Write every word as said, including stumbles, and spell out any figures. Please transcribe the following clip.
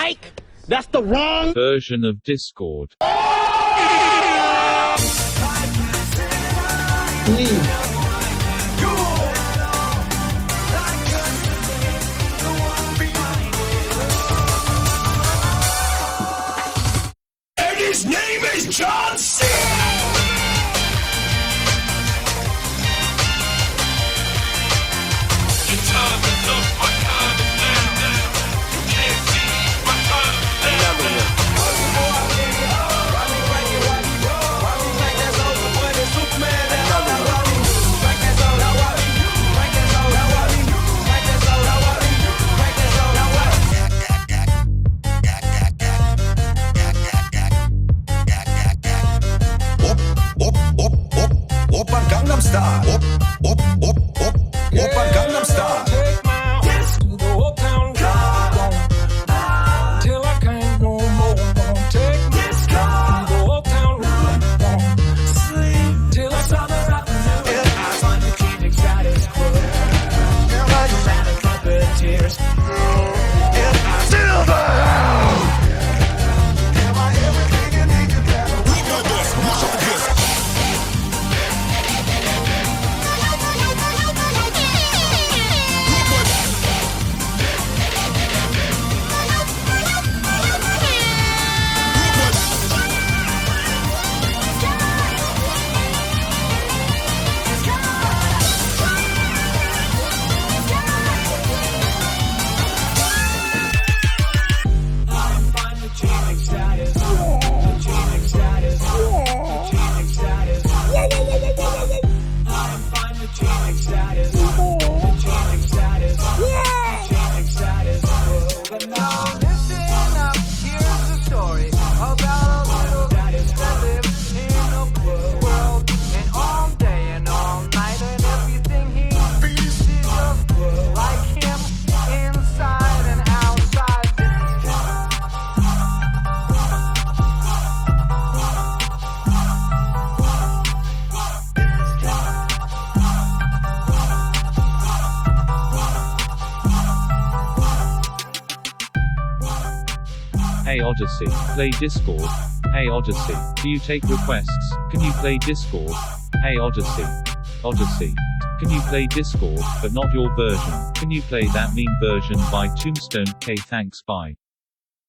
Mike. That's the wrong version of Discord. And his name is John C. Gangnam Style. Op, op, op, op. Oppa Gangnam Style. Take my kiss to the old town car. Till I can't no more. Gonna take this car to the old town road. Sleep till I saw the afternoon. If I find the king status quo, if I find a couple of tears, if I still down. Am I everything you need to better? We got this. We got this. Hey Odyssey, play Discord. Hey Odyssey, do you take requests? Can you play Discord? Hey Odyssey. Odyssey. Can you play Discord, but not your version? Can you play that meme version by Tombstone? K thanks bye.